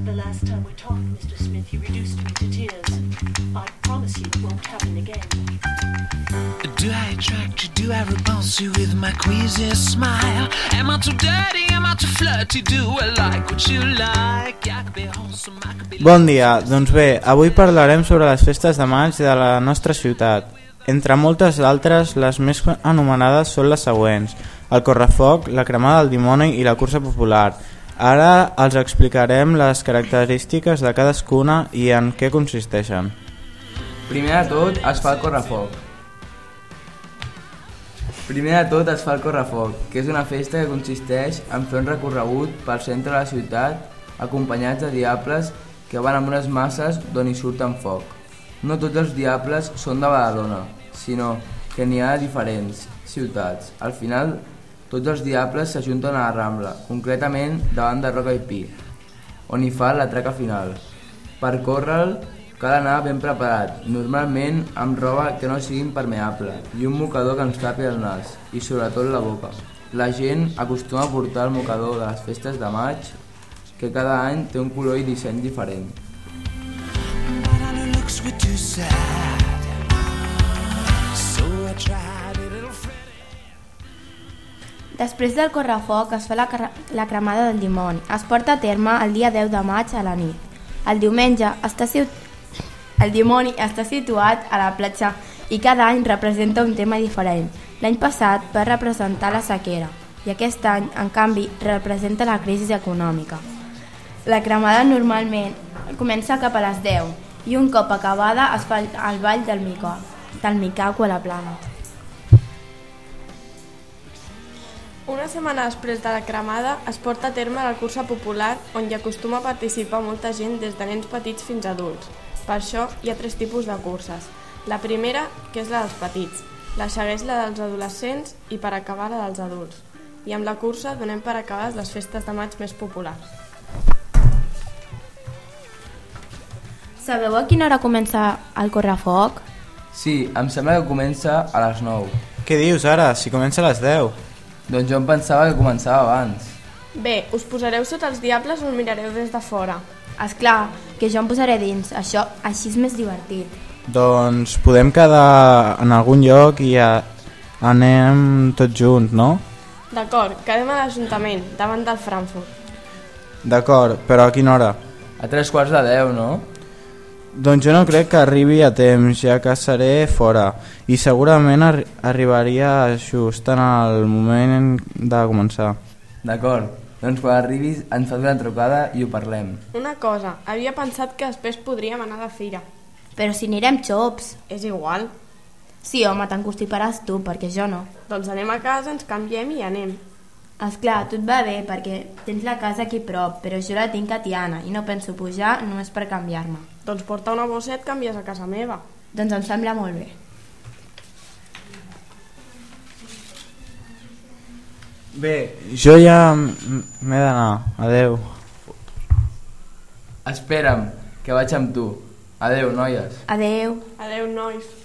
the last time we talked, Mr. Smith, you reduced me to tears. I promise you it won't happen again. Do I attract you? Do I repulse you with my queasy smile? Am I too dirty? Am I too flirty? Do I like what you like? I could be wholesome, I could be... Bon dia, doncs bé, avui parlarem sobre les festes de maig de la nostra ciutat. Entre moltes altres, les més anomenades són les següents: el correfoc, la cremada del dimoni i la cursa popular. Ara els explicarem les característiques de cadascuna i en què consisteixen. Primer de tot es fa el correfoc, que és una festa que consisteix en fer un recorregut pel centre de la ciutat acompanyats de diables que van amb unes masses d'on hi surten foc. No tots els diables són de Badalona, sinó que n'hi ha de diferents ciutats. Al final, tots els diables s'ajunten a la Rambla, concretament davant de Roca i Pi, on hi fa l'atraca final. Per córrer cal anar ben preparat, normalment amb roba que no sigui impermeable i un mocador que ens tapi el nas i sobretot la boca. La gent acostuma a portar el mocador de les festes de maig, que cada any té un color i disseny diferent. Després del correfoc es fa la cremada del dimoni. Es porta a terme el dia 10 de maig a la nit. El dimoni està situat a la platja i cada any representa un tema diferent. L'any passat va representar la sequera i aquest any, en canvi, representa la crisi econòmica. La cremada normalment comença cap a les 10 i un cop acabada es fa el ball del Micaco a la plana. Una setmana després de la cremada es porta a terme la cursa popular on hi acostuma a participar molta gent des de nens petits fins a adults. Per això hi ha 3 tipus de curses. La primera, que és la dels petits, la segueix la dels adolescents i per acabar la dels adults. I amb la cursa donem per acabades les festes de maig més populars. Sabeu a quina hora comença el correfoc? Sí, em sembla que comença a les 9. Què dius ara, si comença a les 10? Doncs jo em pensava que començava abans. Bé, us posareu sota els diables o el mirareu des de fora? Esclar, que jo em posaré dins, això així és més divertit. Doncs podem quedar en algun lloc i anem tots junts, no? D'acord, quedem a l'Ajuntament, davant del Frankfurt. D'acord, però a quina hora? A 3:45, no? Doncs jo no crec que arribi a temps, ja que seré fora, i segurament arribaria just en el moment de començar. D'acord, doncs quan arribis ens fas una trucada i ho parlem. Una cosa, havia pensat que després podríem anar de fira. Però si anirem xops. És igual. Sí, home, t'encostiparàs tu, perquè jo no. Doncs anem a casa, ens canviem i anem. Esclar, tot va bé, perquè tens la casa aquí prop, però jo la tinc a Tiana i no penso pujar només per canviar-me. Doncs porta una bossa i et canvies a casa meva. Doncs em sembla molt bé. Bé, jo ja m'he d'anar. Adeu. Espera'm, que vaig amb tu. Adeu, noies. Adeu. Adeu, nois.